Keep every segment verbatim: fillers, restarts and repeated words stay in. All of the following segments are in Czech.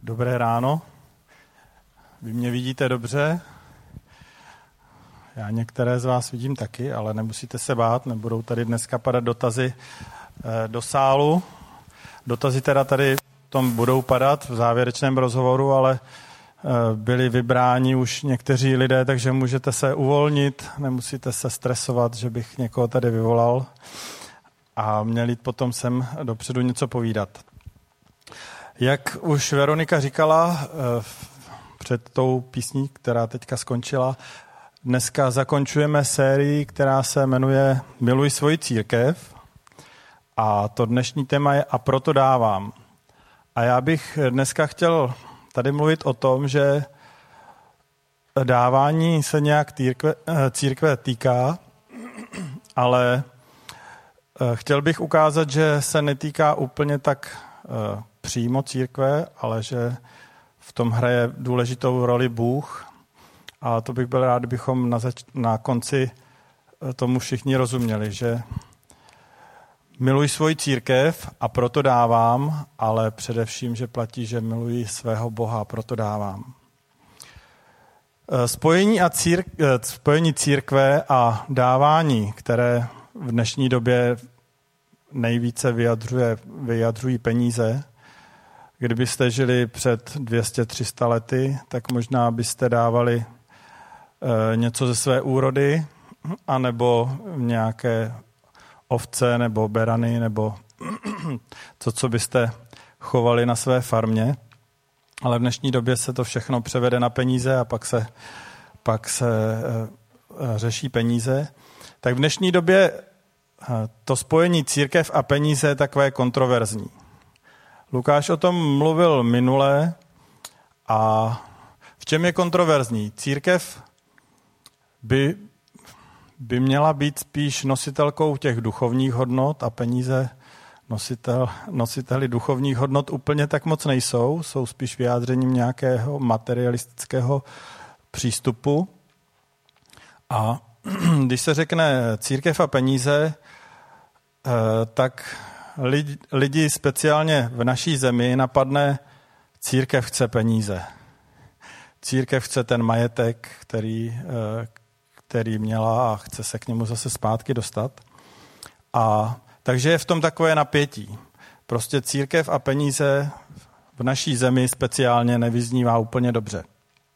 Dobré ráno. Vy mě vidíte dobře? Já některé z vás vidím taky, ale nemusíte se bát, nebudou tady dneska padat dotazy do sálu. Dotazy teda tady tom budou padat v závěrečném rozhovoru, ale byli vybráni už někteří lidé, takže můžete se uvolnit, nemusíte se stresovat, že bych někoho tady vyvolal a měl jít potom sem dopředu něco povídat. Jak už Veronika říkala před tou písní, která teďka skončila, dneska zakončujeme sérii, která se jmenuje Miluj svoji církev a to dnešní téma je A proto dávám. A já bych dneska chtěl tady mluvit o tom, že dávání se nějak církve, církve týká, ale chtěl bych ukázat, že se netýká úplně tak přímo církve, ale že v tom hraje důležitou roli Bůh. A to bych byl rád, kdybychom na, zač- na konci tomu všichni rozuměli, že miluji svoji církev a proto dávám, ale především, že platí, že miluji svého Boha a proto dávám. Spojení, a círk- spojení církve a dávání, které v dnešní době nejvíce vyjadřuje, vyjadřují peníze. Kdybyste žili před dvě stě tři sta lety, tak možná byste dávali e, něco ze své úrody, anebo nějaké ovce, nebo berany, nebo to, co byste chovali na své farmě. Ale v dnešní době se to všechno převede na peníze a pak se, pak se e, řeší peníze. Tak v dnešní době to spojení církev a peníze je takové kontroverzní. Lukáš o tom mluvil minule a v čem je kontroverzní? Církev by, by měla být spíš nositelkou těch duchovních hodnot a peníze nositel, nositeli duchovních hodnot úplně tak moc nejsou, jsou spíš vyjádřením nějakého materialistického přístupu. A když se řekne církev a peníze, tak lidi, lidi speciálně v naší zemi napadne církev chce peníze. Církev chce ten majetek, který, který měla a chce se k němu zase zpátky dostat. A takže je v tom takové napětí. Prostě církev a peníze v naší zemi speciálně nevyznívá úplně dobře.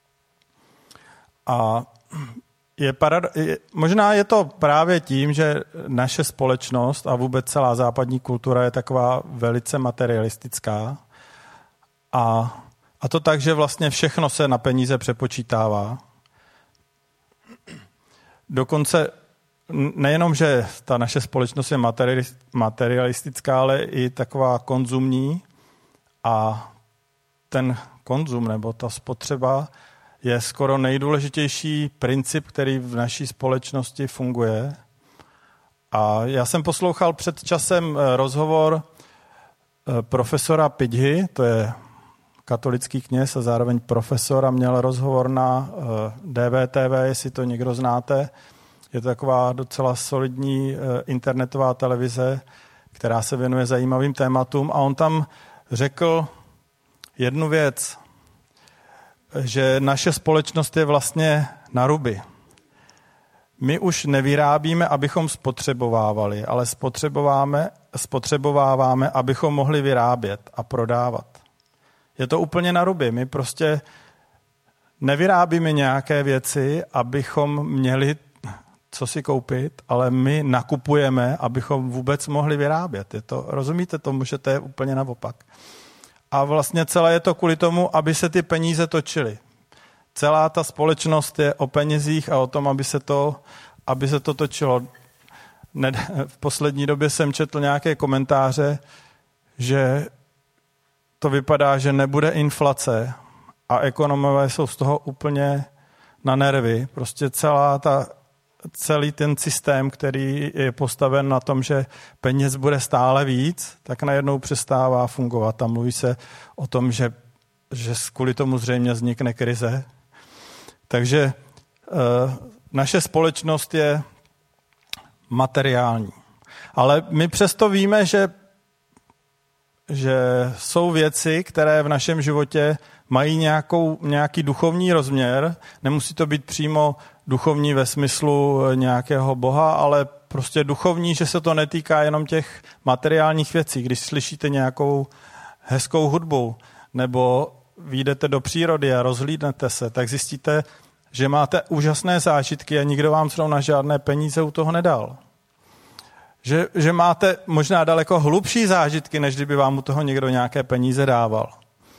A Je parado- je, možná je to právě tím, že naše společnost a vůbec celá západní kultura je taková velice materialistická a, a to tak, že vlastně všechno se na peníze přepočítává. Dokonce nejenom, že ta naše společnost je materialistická, ale i taková konzumní a ten konzum nebo ta spotřeba je skoro nejdůležitější princip, který v naší společnosti funguje. A já jsem poslouchal před časem rozhovor profesora Pidhy, to je katolický kněz a zároveň profesor, a měl rozhovor na D V T V, jestli to někdo znáte. Je to taková docela solidní internetová televize, která se věnuje zajímavým tématům. A on tam řekl jednu věc, že naše společnost je vlastně na ruby. My už nevyrábíme, abychom spotřebovávali, ale spotřebováváme, spotřebováváme, abychom mohli vyrábět a prodávat. Je to úplně na ruby. My prostě nevyrábíme nějaké věci, abychom měli co si koupit, ale my nakupujeme, abychom vůbec mohli vyrábět. Je to, rozumíte tomu, že to je úplně naopak. A vlastně celé je to kvůli tomu, aby se ty peníze točily. Celá ta společnost je o penězích a o tom, aby se to, aby se to točilo. V poslední době jsem četl nějaké komentáře, že to vypadá, že nebude inflace a ekonomové jsou z toho úplně na nervy. Prostě celá ta, celý ten systém, který je postaven na tom, že peněz bude stále víc, tak najednou přestává fungovat. A mluví se o tom, že, že kvůli tomu zřejmě vznikne krize. Takže e, naše společnost je materiální. Ale my přesto víme, že že jsou věci, které v našem životě mají nějakou, nějaký duchovní rozměr. Nemusí to být přímo duchovní ve smyslu nějakého Boha, ale prostě duchovní, že se to netýká jenom těch materiálních věcí. Když slyšíte nějakou hezkou hudbu nebo vyjdete do přírody a rozhlídnete se, tak zjistíte, že máte úžasné zážitky a nikdo vám zrovna žádné peníze u toho nedal. Že, že máte možná daleko hlubší zážitky, než kdyby vám u toho někdo nějaké peníze dával.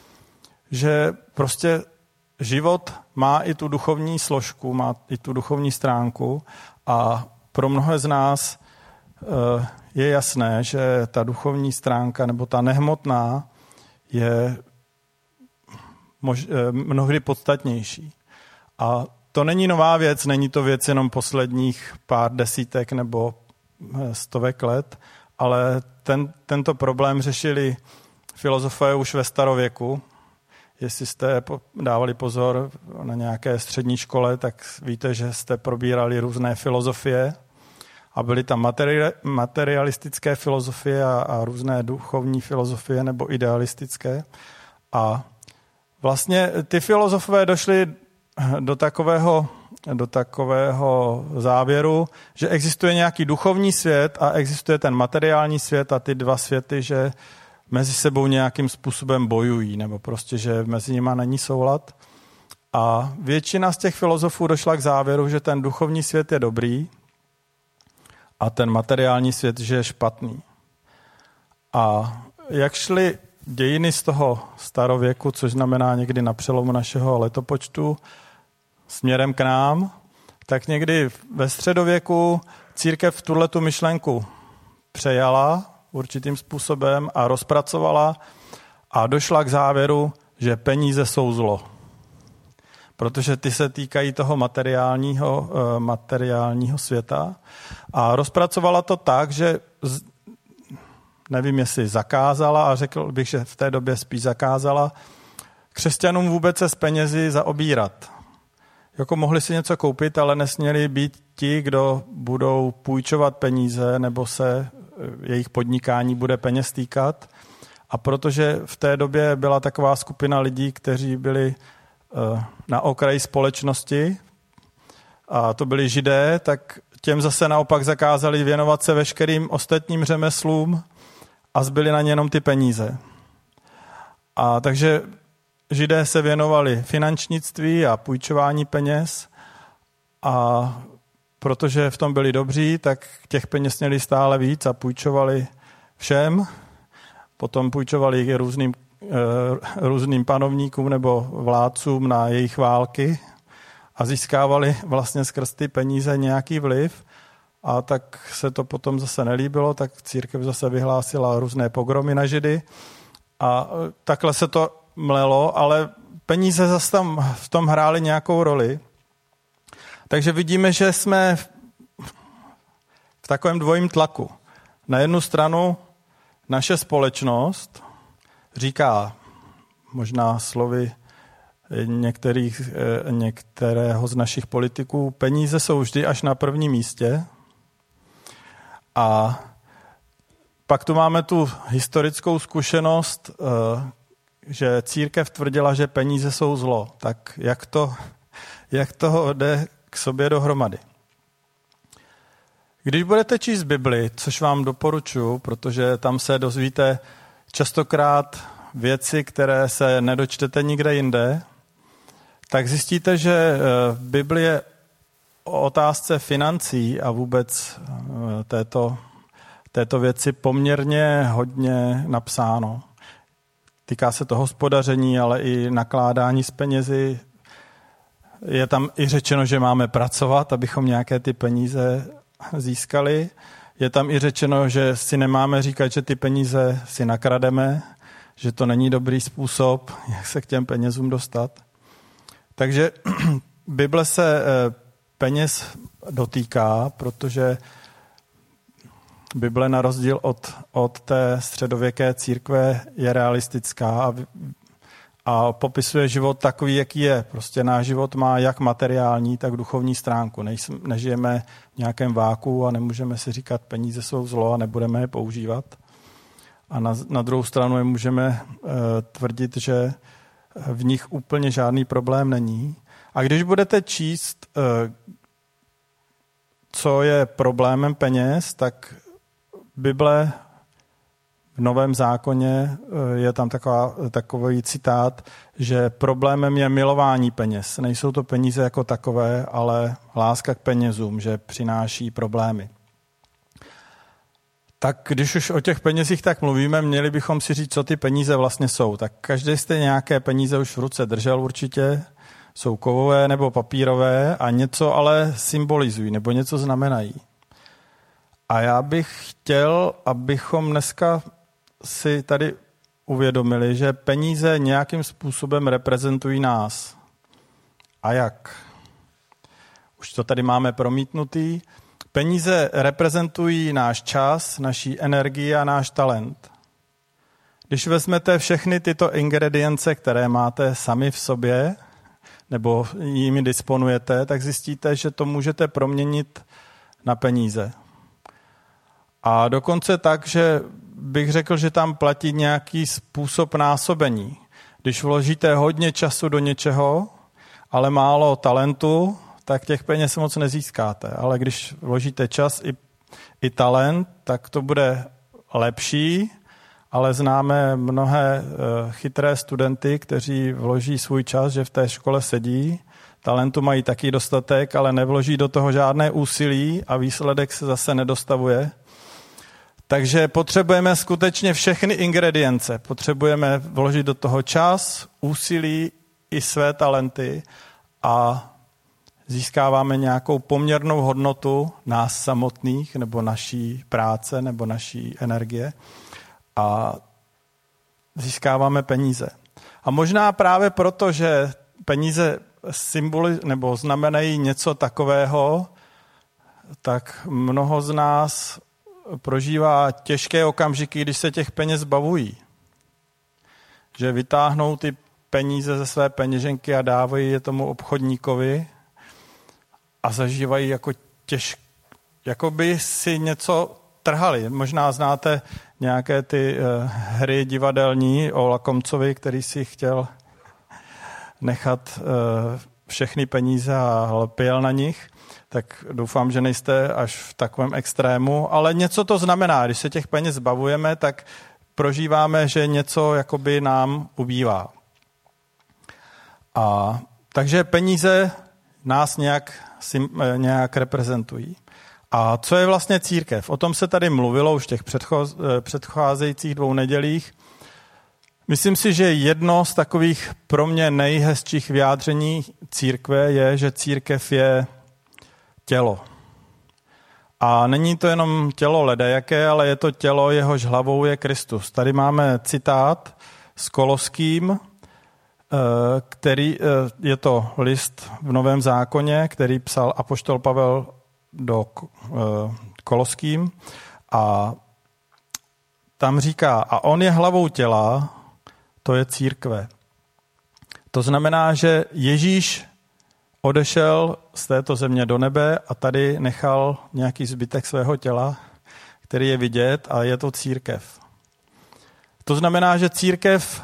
Že prostě život má i tu duchovní složku, má i tu duchovní stránku a pro mnohé z nás je jasné, že ta duchovní stránka nebo ta nehmotná je mož, mnohdy podstatnější. A to není nová věc, není to věc jenom posledních pár desítek nebo stovek let, ale ten, tento problém řešili filozofové už ve starověku. Jestli jste dávali pozor na nějaké střední škole, tak víte, že jste probírali různé filozofie a byly tam materi- materialistické filozofie a, a různé duchovní filozofie nebo idealistické. A vlastně ty filozofové došli do takového, do takového závěru, že existuje nějaký duchovní svět a existuje ten materiální svět a ty dva světy, že mezi sebou nějakým způsobem bojují, nebo prostě, že mezi nimi není soulad. A většina z těch filozofů došla k závěru, že ten duchovní svět je dobrý a ten materiální svět, že je špatný. A jak šly dějiny z toho starověku, což znamená někdy na přelomu našeho letopočtu, směrem k nám, tak někdy ve středověku církev tuhletu myšlenku přejala určitým způsobem a rozpracovala a došla k závěru, že peníze jsou zlo. Protože ty se týkají toho materiálního, materiálního světa a rozpracovala to tak, že nevím, jestli zakázala a řekl bych, že v té době spíš zakázala křesťanům vůbec se s penězi zaobírat. Jako mohli si něco koupit, ale nesměli být ti, kdo budou půjčovat peníze nebo se jejich podnikání bude peněz týkat. A protože v té době byla taková skupina lidí, kteří byli na okraji společnosti a to byli Židé, tak těm zase naopak zakázali věnovat se veškerým ostatním řemeslům a zbyly na ně jenom ty peníze. A takže Židé se věnovali finančnictví a půjčování peněz a protože v tom byli dobří, tak těch peněz měli stále víc a půjčovali všem. Potom půjčovali i různým, různým panovníkům nebo vládcům na jejich války a získávali vlastně skrz ty peníze nějaký vliv. A tak se to potom zase nelíbilo, tak církev zase vyhlásila různé pogromy na Židy a takhle se to mlelo, ale peníze zase tam v tom hrály nějakou roli. Takže vidíme, že jsme v takovém dvojím tlaku. Na jednu stranu naše společnost říká, možná slovy některých, některého z našich politiků, peníze jsou vždy až na prvním místě. A pak tu máme tu historickou zkušenost, že církev tvrdila, že peníze jsou zlo. Tak jak to, jak to jde k sobě dohromady? Když budete číst Bibli, což vám doporučuji, protože tam se dozvíte častokrát věci, které se nedočtete nikde jinde, tak zjistíte, že v Bibli je o otázce financí a vůbec této, této věci poměrně hodně napsáno. Týká se to hospodaření, ale i nakládání s penězi. Je tam i řečeno, že máme pracovat, abychom nějaké ty peníze získali. Je tam i řečeno, že si nemáme říkat, že ty peníze si nakrademe, že to není dobrý způsob, jak se k těm penězům dostat. Takže Bible se peněz dotýká, protože Bible na rozdíl od, od té středověké církve je realistická a, a popisuje život takový, jaký je. Prostě náš život má jak materiální, tak duchovní stránku. Nejsme, nežijeme v nějakém váku a nemůžeme si říkat, peníze jsou zlo a nebudeme je používat. A na, na druhou stranu je můžeme uh, tvrdit, že v nich úplně žádný problém není. A když budete číst, uh, co je problémem peněz, tak Bible v Novém zákoně je tam taková, takový citát, že problémem je milování peněz. Nejsou to peníze jako takové, ale láska k penězům, že přináší problémy. Tak když už o těch penězích tak mluvíme, měli bychom si říct, co ty peníze vlastně jsou. Tak každý jste nějaké peníze už v ruce držel určitě, jsou kovové nebo papírové a něco ale symbolizují nebo něco znamenají. A já bych chtěl, abychom dneska si tady uvědomili, že peníze nějakým způsobem reprezentují nás. A jak? Už to tady máme promítnutý. Peníze reprezentují náš čas, naší energii a náš talent. Když vezmete všechny tyto ingredience, které máte sami v sobě, nebo jimi disponujete, tak zjistíte, že to můžete proměnit na peníze. A dokonce tak, že bych řekl, že tam platí nějaký způsob násobení. Když vložíte hodně času do něčeho, ale málo talentu, tak těch peněz moc nezískáte. Ale když vložíte čas i, i talent, tak to bude lepší, ale známe mnohé chytré studenty, kteří vloží svůj čas, že v té škole sedí, talentu mají taky dostatek, ale nevloží do toho žádné úsilí a výsledek se zase nedostavuje. Takže potřebujeme skutečně všechny ingredience. Potřebujeme vložit do toho čas, úsilí i své talenty a získáváme nějakou poměrnou hodnotu nás samotných nebo naší práce nebo naší energie a získáváme peníze. A možná právě proto, že peníze symboly nebo znamenají něco takového, tak mnoho z nás prožívá těžké okamžiky, když se těch peněz zbavují. Že vytáhnou ty peníze ze své peněženky a dávají je tomu obchodníkovi a zažívají jako těžké, jako by si něco trhali. Možná znáte nějaké ty uh, hry divadelní o Lakomcovi, který si chtěl nechat uh, všechny peníze a lpěl na nich. Tak doufám, že nejste až v takovém extrému, ale něco to znamená. Když se těch peněz zbavujeme, tak prožíváme, že něco jakoby nám ubývá. A takže peníze nás nějak, nějak reprezentují. A co je vlastně církev? O tom se tady mluvilo už v těch předcházejících dvou nedělích. Myslím si, že jedno z takových pro mě nejhezčích vyjádření církve je, že církev je tělo. A není to jenom tělo ledajaké, ale je to tělo, jehož hlavou je Kristus. Tady máme citát s Koloským, který je to list v Novém zákoně, který psal apoštol Pavel do Koloským a tam říká, a on je hlavou těla, to je církve. To znamená, že Ježíš odešel z této země do nebe a tady nechal nějaký zbytek svého těla, který je vidět a je to církev. To znamená, že církev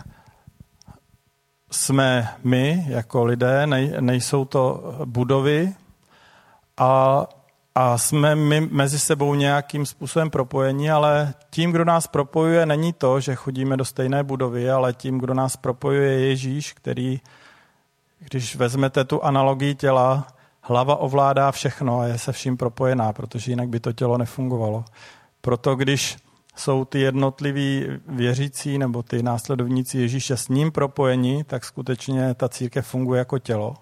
jsme my jako lidé, nej, nejsou to budovy a, a jsme my mezi sebou nějakým způsobem propojení, ale tím, kdo nás propojuje, není to, že chodíme do stejné budovy, ale tím, kdo nás propojuje, je Ježíš, který, když vezmete tu analogii těla, hlava ovládá všechno a je se vším propojená, protože jinak by to tělo nefungovalo. Proto když jsou ty jednotliví věřící nebo ty následovníci Ježíše s ním propojení, tak skutečně ta církev funguje jako tělo.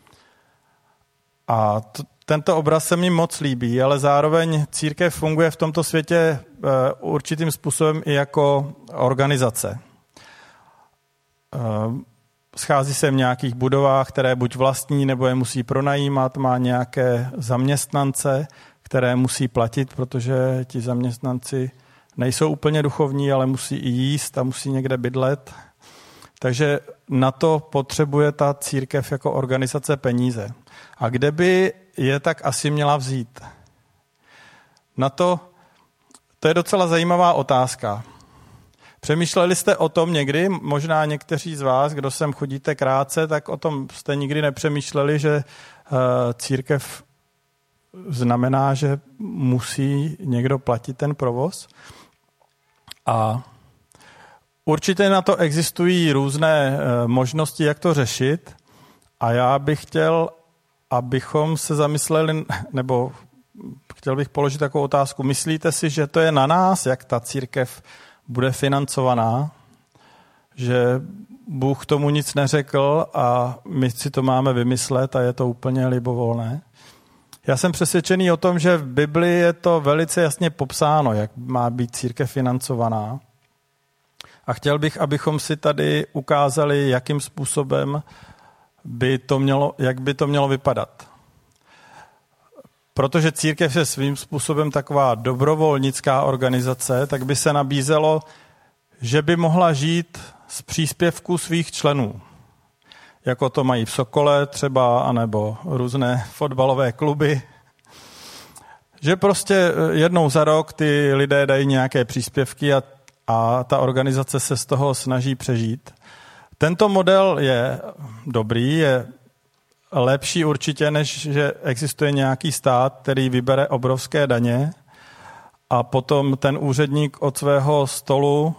A t- tento obraz se mi moc líbí, ale zároveň církev funguje v tomto světě e, určitým způsobem i jako organizace. E, schází se v nějakých budovách, které buď vlastní, nebo je musí pronajímat, má nějaké zaměstnance, které musí platit, protože ti zaměstnanci nejsou úplně duchovní, ale musí i jíst a musí někde bydlet. Takže na to potřebuje ta církev jako organizace peníze. A kde by je tak asi měla vzít? Na to, to je docela zajímavá otázka. Přemýšleli jste o tom někdy? Možná někteří z vás, kdo sem chodíte krátce, tak o tom jste nikdy nepřemýšleli, že církev znamená, že musí někdo platit ten provoz. A určitě na to existují různé možnosti, jak to řešit. A já bych chtěl, abychom se zamysleli, nebo chtěl bych položit takovou otázku. Myslíte si, že to je na nás, jak ta církev bude financovaná? Že Bůh tomu nic neřekl a my si to máme vymyslet a je to úplně libovolné? Já jsem přesvědčený o tom, že v Biblii je to velice jasně popsáno, jak má být církev financovaná. A chtěl bych, abychom si tady ukázali, jakým způsobem by to mělo, jak by to mělo vypadat. Protože církev je svým způsobem taková dobrovolnická organizace, tak by se nabízelo, že by mohla žít z příspěvků svých členů. Jako to mají v Sokole třeba, anebo různé fotbalové kluby. Že prostě jednou za rok ty lidé dají nějaké příspěvky a, a ta organizace se z toho snaží přežít. Tento model je dobrý, je lepší určitě, než že existuje nějaký stát, který vybere obrovské daně a potom ten úředník od svého stolu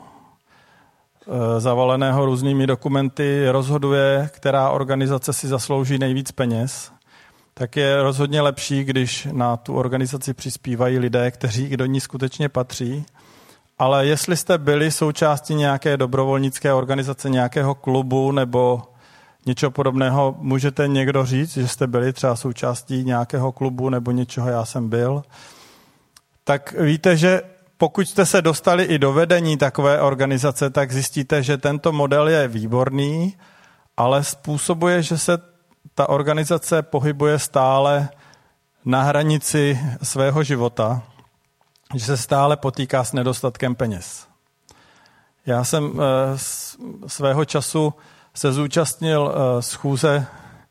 zavaleného různými dokumenty rozhoduje, která organizace si zaslouží nejvíc peněz, tak je rozhodně lepší, když na tu organizaci přispívají lidé, kteří do ní skutečně patří. Ale jestli jste byli součástí nějaké dobrovolnické organizace, nějakého klubu nebo něčeho podobného, můžete někdo říct, že jste byli třeba součástí nějakého klubu nebo něčeho, já jsem byl, tak víte, že pokud jste se dostali i do vedení takové organizace, tak zjistíte, že tento model je výborný, ale způsobuje, že se ta organizace pohybuje stále na hranici svého života, že se stále potýká s nedostatkem peněz. Já jsem svého času se zúčastnil schůze,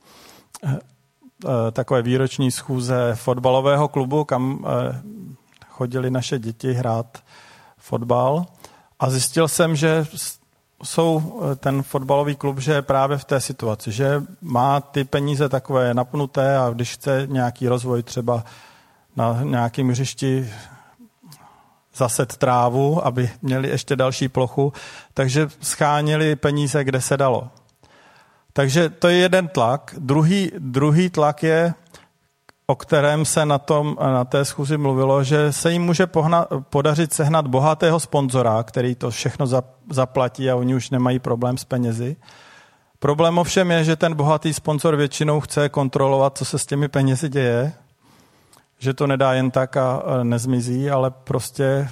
takové výroční schůze fotbalového klubu, kam chodili naše děti hrát fotbal a zjistil jsem, že jsou ten fotbalový klub, že je právě v té situaci, že má ty peníze takové napnuté a když chce nějaký rozvoj třeba na nějakém hřišti zaset trávu, aby měli ještě další plochu, takže schánili peníze, kde se dalo. Takže to je jeden tlak. Druhý, druhý tlak je, o kterém se na, tom, na té schůzi mluvilo, že se jim může pohna, podařit sehnat bohatého sponzora, který to všechno zaplatí a oni už nemají problém s penězi. Problém ovšem je, že ten bohatý sponzor většinou chce kontrolovat, co se s těmi penězi děje, že to nedá jen tak a nezmizí, ale prostě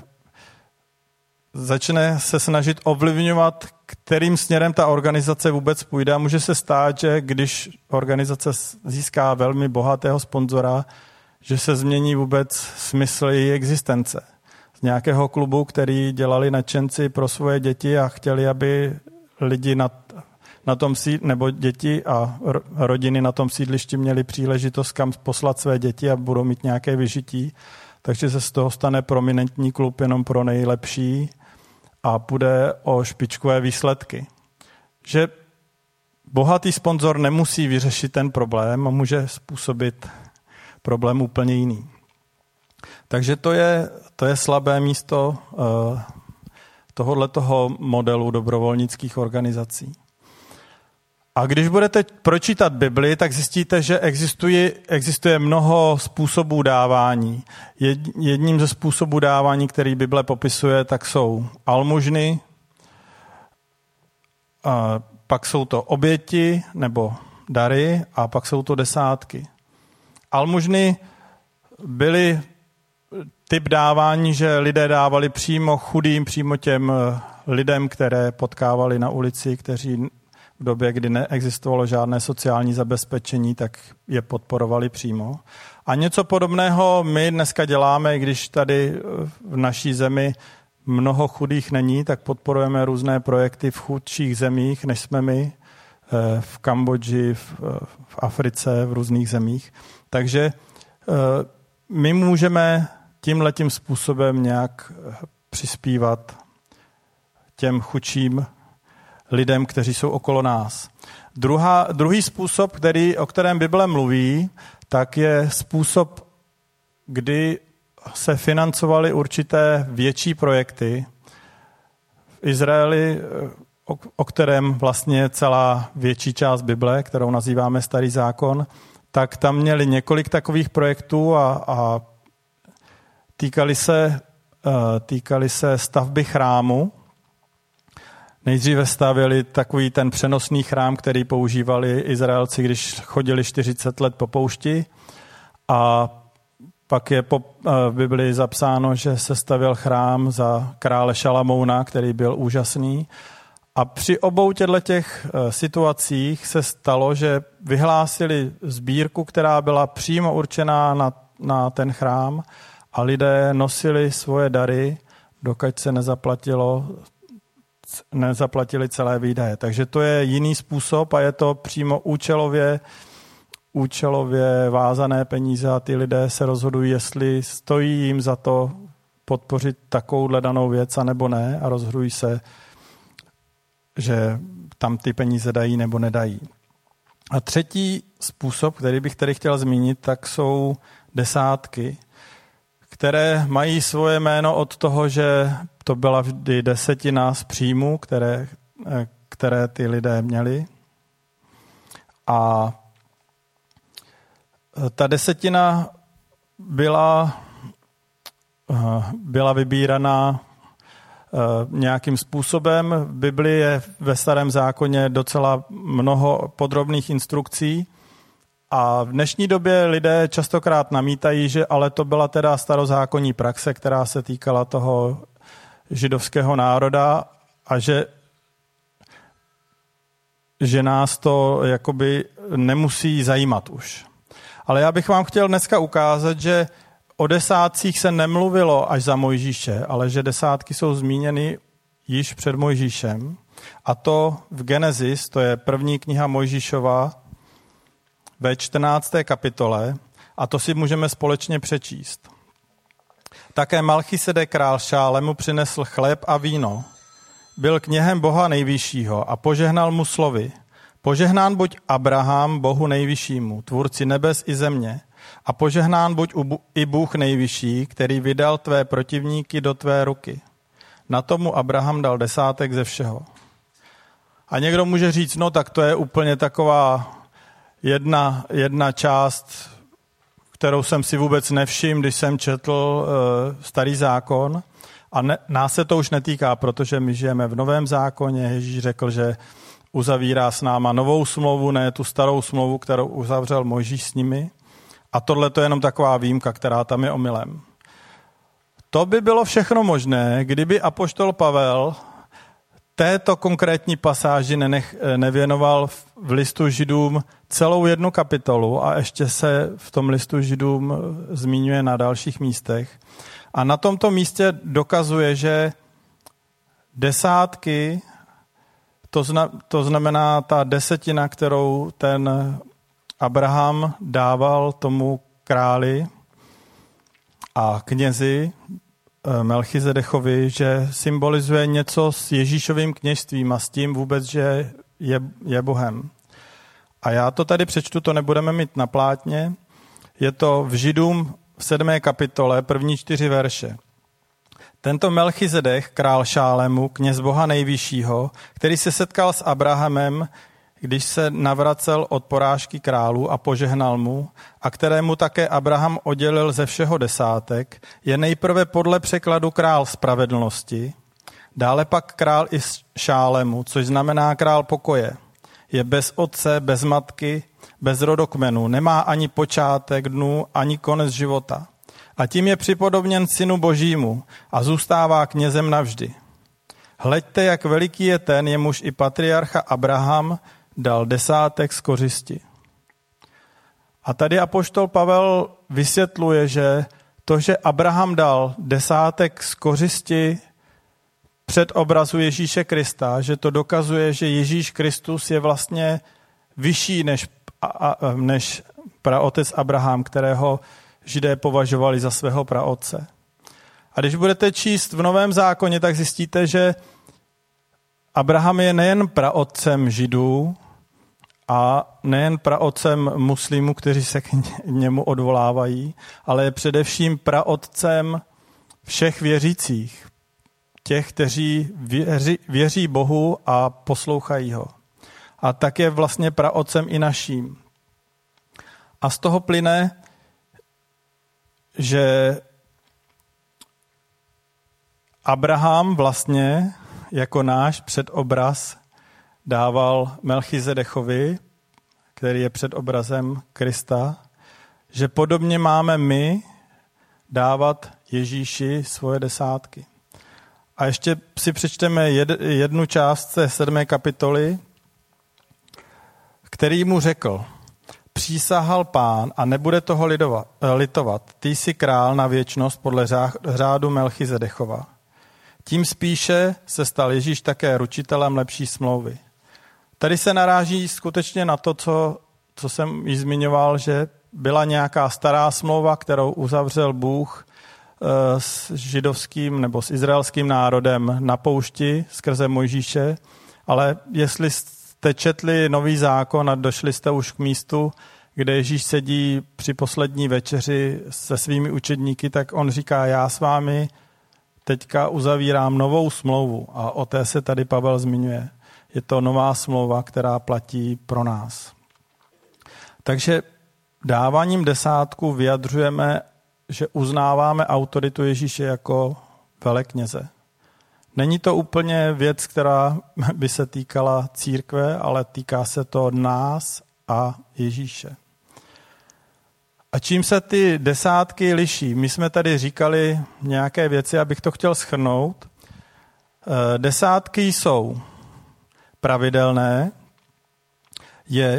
začne se snažit ovlivňovat, kterým směrem ta organizace vůbec půjde. A může se stát, že když organizace získá velmi bohatého sponzora, že se změní vůbec smysl její existence. Z nějakého klubu, který dělali nadšenci pro svoje děti a chtěli, aby lidi na, na tom sídlišti, nebo děti a rodiny na tom sídlišti měli příležitost kam poslat své děti a budou mít nějaké vyžití. Takže se z toho stane prominentní klub jenom pro nejlepší a půjde o špičkové výsledky. Že bohatý sponzor nemusí vyřešit ten problém a může způsobit problém úplně jiný. Takže to je, to je slabé místo uh, tohoto modelu dobrovolnických organizací. A když budete pročítat Bibli, tak zjistíte, že existuje, existuje mnoho způsobů dávání. Jedním ze způsobů dávání, který Bible popisuje, tak jsou almužny, a pak jsou to oběti nebo dary a pak jsou to desátky. Almužny byly typ dávání, že lidé dávali přímo chudým, přímo těm lidem, které potkávali na ulici, kteří v době, kdy neexistovalo žádné sociální zabezpečení, tak je podporovali přímo. A něco podobného my dneska děláme, když tady v naší zemi mnoho chudých není, tak podporujeme různé projekty v chudších zemích, než jsme my, v Kambodži, v Africe, v různých zemích. Takže my můžeme tímhletím způsobem nějak přispívat těm chudším lidem, kteří jsou okolo nás. Druhá, druhý způsob, který, o kterém Bible mluví, tak je způsob, kdy se financovaly určité větší projekty v Izraeli, o, o kterém vlastně je celá větší část Bible, kterou nazýváme Starý zákon, tak tam měli několik takových projektů a, a týkali se, týkali se stavby chrámu. Nejdříve stavěli takový ten přenosný chrám, který používali Izraelci, když chodili čtyřicet let po poušti. A pak je po v Biblii zapsáno, že se stavěl chrám za krále Šalamouna, který byl úžasný. A při obou těch situacích se stalo, že vyhlásili sbírku, která byla přímo určená na, na ten chrám a lidé nosili svoje dary, dokud se nezaplatilo, nezaplatili celé výdaje. Takže to je jiný způsob a je to přímo účelově, účelově vázané peníze a ty lidé se rozhodují, jestli stojí jim za to podpořit takovouhle danou věc, anebo ne a rozhodují se, že tam ty peníze dají nebo nedají. A třetí způsob, který bych tady chtěl zmínit, tak jsou desátky, které mají svoje jméno od toho, že to byla vždy desetina z příjmu, které, které ty lidé měli. A ta desetina byla, byla vybíraná nějakým způsobem. V Biblii je ve Starém zákoně docela mnoho podrobných instrukcí a v dnešní době lidé častokrát namítají, že ale to byla teda starozákonní praxe, která se týkala toho židovského národa a že, že nás to jakoby nemusí zajímat už. Ale já bych vám chtěl dneska ukázat, že o desátcích se nemluvilo až za Mojžíše, ale že desátky jsou zmíněny již před Mojžíšem. A to v Genesis, to je první kniha Mojžíšova ve čtrnácté kapitole, a to si můžeme společně přečíst. Také Malchisedek král Šálemu přinesl chléb a víno. Byl kněhem Boha nejvyššího a požehnal mu slovy. Požehnán buď Abraham, Bohu nejvyššímu, tvůrci nebes i země, a požehnán buď i Bůh nejvyšší, který vydal tvé protivníky do tvé ruky. Na tomu Abraham dal desátek ze všeho. A někdo může říct, no tak to je úplně taková jedna, jedna část, kterou jsem si vůbec nevšiml, když jsem četl uh, Starý zákon. A ne, nás se to už netýká, protože my žijeme v Novém zákoně. Ježíš řekl, že uzavírá s náma novou smlouvu, ne tu starou smlouvu, kterou uzavřel Mojžíš s nimi. A tohle to je jenom taková výjimka, která tam je omylem. To by bylo všechno možné, kdyby apoštol Pavel této konkrétní pasáži nenech, nevěnoval v listu Židům celou jednu kapitolu a ještě se v tom listu Židům zmiňuje na dalších místech. A na tomto místě dokazuje, že desátky, to, zna, to znamená ta desetina, kterou ten Abraham dával tomu králi a knězi Melchizedechovi, že symbolizuje něco s Ježíšovým kněžstvím a s tím vůbec, že je, je Bohem. A já to tady přečtu, to nebudeme mít na plátně. Je to v Židům v sedmé kapitole, první čtyři verše. Tento Melchizedech, král Šálemu, kněz Boha nejvyššího, který se setkal s Abrahamem, když se navracel od porážky králu a požehnal mu, a kterému také Abraham oddělil ze všeho desátek, je nejprve podle překladu král spravedlnosti, dále pak král i Šálemu, což znamená král pokoje. Je bez otce, bez matky, bez rodokmenu, nemá ani počátek dnů, ani konec života. A tím je připodobněn synu Božímu a zůstává knězem navždy. Hleďte, jak veliký je ten, jemuž i patriarcha Abraham dal desátek z kořisti. A tady apoštol Pavel vysvětluje, že to, že Abraham dal desátek z kořisti před obrazu Ježíše Krista, že to dokazuje, že Ježíš Kristus je vlastně vyšší než, než praotec Abraham, kterého Židé považovali za svého praotce. A když budete číst v Novém zákoně, tak zjistíte, že Abraham je nejen praotcem Židů a nejen praotcem muslimů, kteří se k němu odvolávají, ale je především praotcem všech věřících, těch, kteří věří, věří Bohu a poslouchají ho. A tak je vlastně praotcem i naším. A z toho plyne, že Abraham vlastně jako náš předobraz dával Melchizedechovi, který je předobrazem Krista, že podobně máme my dávat Ježíši svoje desátky. A ještě si přečteme jednu část té sedmé kapitoly, který mu řekl: přísahal Pán a nebude toho litovat. Ty jsi král na věčnost podle řádu Melchizedechova. Tím spíše se stal Ježíš také ručitelem lepší smlouvy. Tady se naráží skutečně na to, co, co jsem již zmiňoval, že byla nějaká stará smlouva, kterou uzavřel Bůh s židovským nebo s izraelským národem na poušti skrze Mojžíše, ale jestli jste četli Nový zákon a došli jste už k místu, kde Ježíš sedí při poslední večeři se svými učedníky, tak on říká: já s vámi teďka uzavírám novou smlouvu, a o té se tady Pavel zmiňuje. Je to nová smlouva, která platí pro nás. Takže dáváním desátku vyjadřujeme, že uznáváme autoritu Ježíše jako velekněze. Není to úplně věc, která by se týkala církve, ale týká se to nás a Ježíše. A čím se ty desátky liší? My jsme tady říkali nějaké věci, abych to chtěl shrnout. Desátky jsou pravidelné, je,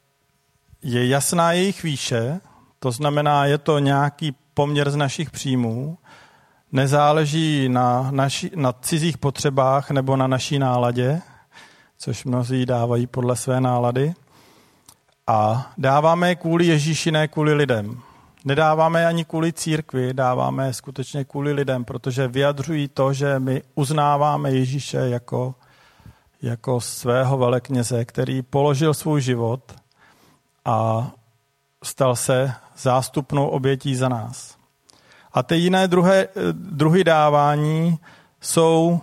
je jasná jejich výše, to znamená, je to nějaký poměr z našich příjmů, nezáleží na, naši, na cizích potřebách nebo na naší náladě, což mnozí dávají podle své nálady. A dáváme je kvůli Ježíši, ne kvůli lidem. Nedáváme ani kvůli církvi, dáváme je skutečně kvůli lidem, protože vyjadřují to, že my uznáváme Ježíše jako, jako svého velekněze, který položil svůj život a stal se zástupnou obětí za nás. A ty jiné druhé, druhy dávání jsou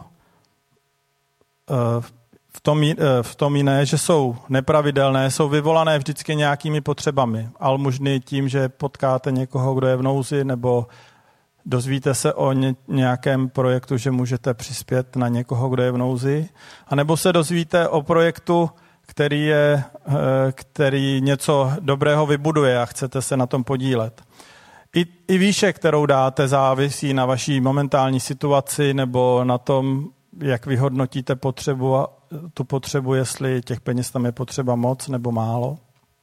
v tom, v tom jiné, že jsou nepravidelné, jsou vyvolané vždycky nějakými potřebami. Almužny tím, že potkáte někoho, kdo je v nouzi, nebo dozvíte se o nějakém projektu, že můžete přispět na někoho, kdo je v nouzi, a nebo se dozvíte o projektu, který, je, který něco dobrého vybuduje a chcete se na tom podílet. I, I výše, kterou dáte, závisí na vaší momentální situaci nebo na tom, jak vyhodnotíte potřebu a tu potřebu, jestli těch peněz tam je potřeba moc nebo málo.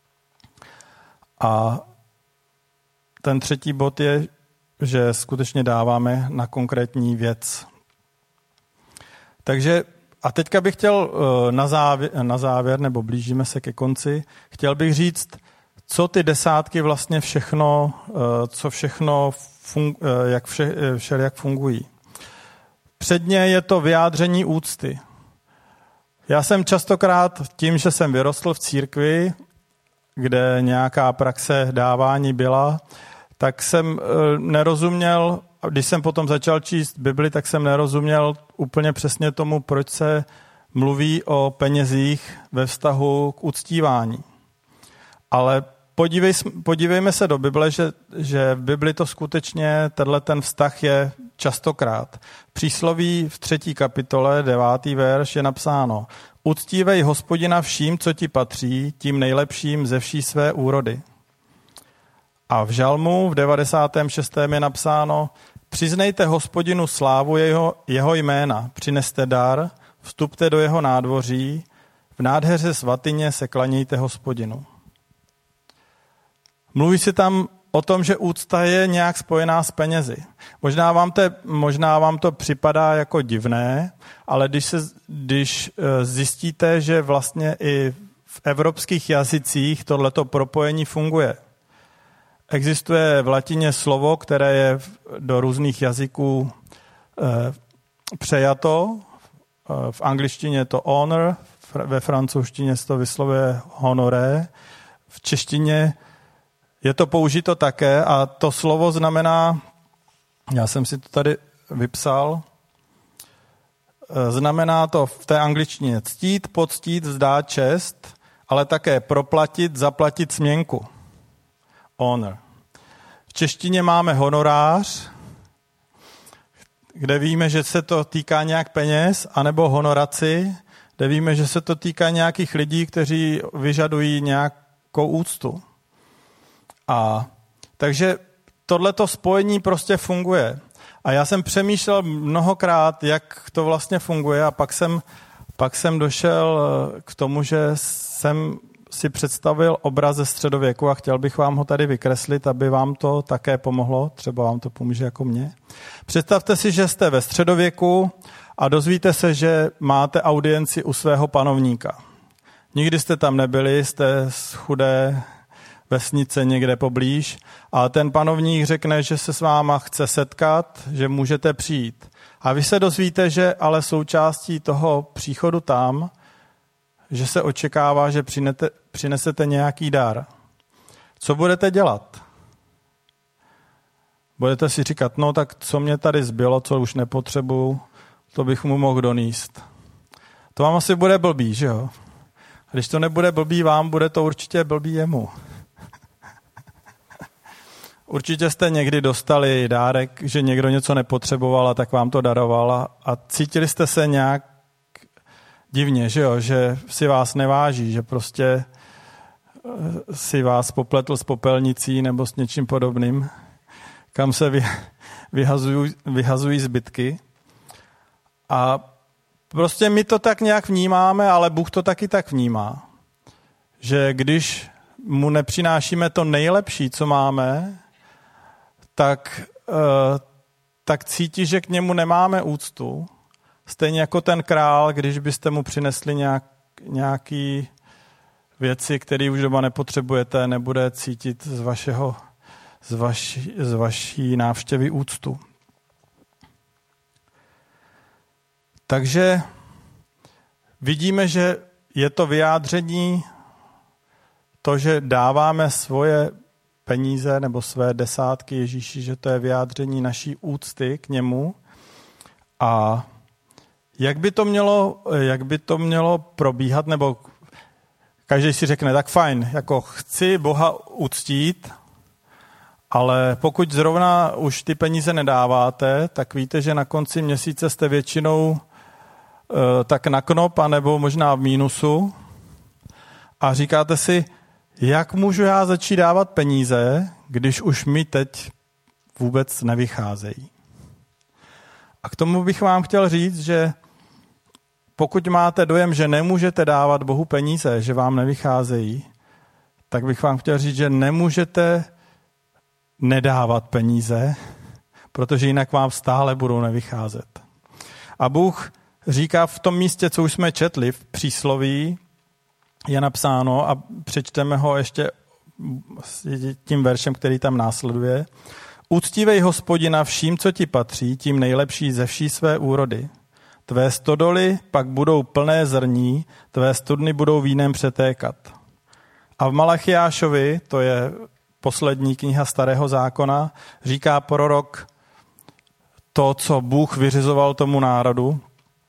A ten třetí bod je, že skutečně dáváme na konkrétní věc. Takže a teďka bych chtěl na závěr, na závěr, nebo blížíme se ke konci, chtěl bych říct, co ty desátky vlastně všechno, co všechno, fun, jak vše, všelijak fungují. Předně je to vyjádření úcty. Já jsem častokrát tím, že jsem vyrostl v církvi, kde nějaká praxe dávání byla, tak jsem nerozuměl, když jsem potom začal číst Bibli, tak jsem nerozuměl úplně přesně tomu, proč se mluví o penězích ve vztahu k uctívání. Ale podívej, podívejme se do Bible, že, že v Bibli to skutečně, tenhle ten vztah je častokrát. V Přísloví v třetí kapitole, devátý verš je napsáno: uctívej Hospodina vším, co ti patří, tím nejlepším ze vší své úrody. A v Žalmu v devadesátém šestém je napsáno: přiznejte Hospodinu slávu jeho, jeho jména, přineste dar, vstupte do jeho nádvoří, v nádheře svatyně se klanějte Hospodinu. Mluví se tam o tom, že úcta je nějak spojená s penězi. Možná vám to, možná vám to připadá jako divné, ale když, se, když zjistíte, že vlastně i v evropských jazycích tohleto propojení funguje. Existuje v latině slovo, které je do různých jazyků eh, přejato v angličtině je to honor, ve francouzštině se to vyslovuje honoré, v češtině je to použito také a to slovo znamená, já jsem si to tady vypsal, znamená to v té angličtině ctít, poctít, vzdát čest, ale také proplatit, zaplatit směnku. Honor. V češtině máme honorář, kde víme, že se to týká nějak peněz, anebo honoraci, kde víme, že se to týká nějakých lidí, kteří vyžadují nějakou úctu. A takže tohleto spojení prostě funguje. A já jsem přemýšlel mnohokrát, jak to vlastně funguje a pak jsem, pak jsem došel k tomu, že jsem si představil obraz ze středověku a chtěl bych vám ho tady vykreslit, aby vám to také pomohlo, třeba vám to pomůže jako mně. Představte si, že jste ve středověku a dozvíte se, že máte audienci u svého panovníka. Nikdy jste tam nebyli, jste z chudé vesnice někde poblíž a ten panovník řekne, že se s váma chce setkat, že můžete přijít. A vy se dozvíte, že ale součástí toho příchodu tam, že se očekává, že přinete, přinesete nějaký dar. Co budete dělat? Budete si říkat, no tak co mě tady zbylo, co už nepotřebuju, to bych mu mohl donést. To vám asi bude blbý, že jo? A když to nebude blbý vám, bude to určitě blbý jemu. Určitě jste někdy dostali dárek, že někdo něco nepotřeboval a tak vám to daroval a, a cítili jste se nějak divně, že jo, že si vás neváží, že prostě si vás popletl s popelnicí nebo s něčím podobným, kam se vy, vyhazují, vyhazují zbytky. A prostě my to tak nějak vnímáme, ale Bůh to taky tak vnímá. Že když mu nepřinášíme to nejlepší, co máme, tak, tak cítí, že k němu nemáme úctu. Stejně jako ten král, když byste mu přinesli nějak, nějaký věci, které už doma nepotřebujete, nebude cítit z, vašeho, z, vaši, z vaší návštěvy úctu. Takže vidíme, že je to vyjádření to, že dáváme svoje peníze nebo své desátky Ježíši, že to je vyjádření naší úcty k němu. A jak by to mělo, jak by to mělo probíhat, nebo každý si řekne, tak fajn, jako chci Boha uctít, ale pokud zrovna už ty peníze nedáváte, tak víte, že na konci měsíce jste většinou uh, tak na knop, anebo možná v mínusu a říkáte si, jak můžu já začít dávat peníze, když už mi teď vůbec nevycházejí. A k tomu bych vám chtěl říct, že pokud máte dojem, že nemůžete dávat Bohu peníze, že vám nevycházejí, tak bych vám chtěl říct, že nemůžete nedávat peníze, protože jinak vám stále budou nevycházet. A Bůh říká v tom místě, co už jsme četli, v přísloví je napsáno a přečteme ho ještě tím veršem, který tam následuje. Uctívej Hospodina vším, co ti patří, tím nejlepší ze vší své úrody. Tvé stodoly pak budou plné zrní, tvé studny budou vínem přetékat. A v Malachiášovi, to je poslední kniha Starého zákona, říká prorok to, co Bůh vyřizoval tomu národu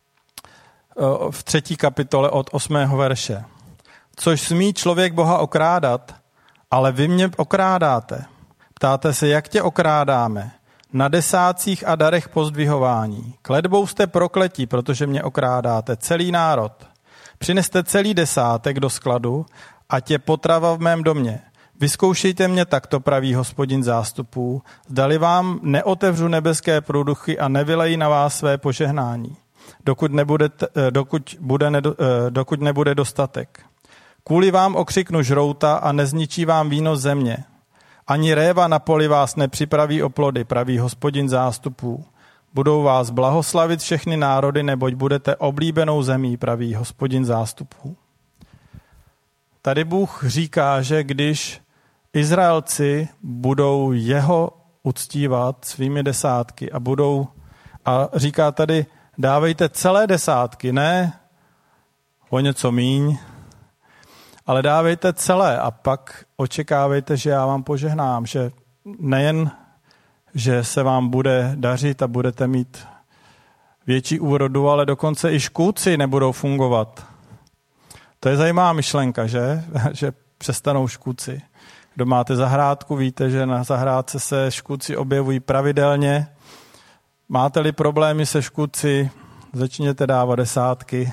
v třetí kapitole od osmého verše. Což smí člověk Boha okrádat, ale vy mě okrádáte. Ptáte se, jak tě okrádáme? Na desátcích a darech pozdvihování. Kletbou jste prokletí, protože mě okrádáte, celý národ. Přineste celý desátek do skladu a tě potrava v mém domě. Vyzkoušejte mě takto, praví Hospodin zástupů, zdali vám neotevřu nebeské průduchy a nevylejí na vás své požehnání, dokud nebude, dokud bude, dokud nebude dostatek. Kvůli vám okřiknu žrouta a nezničí vám víno země. Ani réva na poli vás nepřipraví o plody, praví Hospodin zástupů. Budou vás blahoslavit všechny národy, neboť budete oblíbenou zemí, praví Hospodin zástupů. Tady Bůh říká, že když Izraelci budou jeho uctívat svými desátky a budou, a říká tady, Dávejte celé desátky, ne o něco míň, ale dávejte celé a pak očekávejte, že já vám požehnám, že nejen, že se vám bude dařit a budete mít větší úrodu, ale dokonce i škůdci nebudou fungovat. To je zajímavá myšlenka, že? Že přestanou škůdci. Kdo máte zahrádku, víte, že na zahrádce se škůdci objevují pravidelně. Máte-li problémy se škůdci, začněte dávat desátky.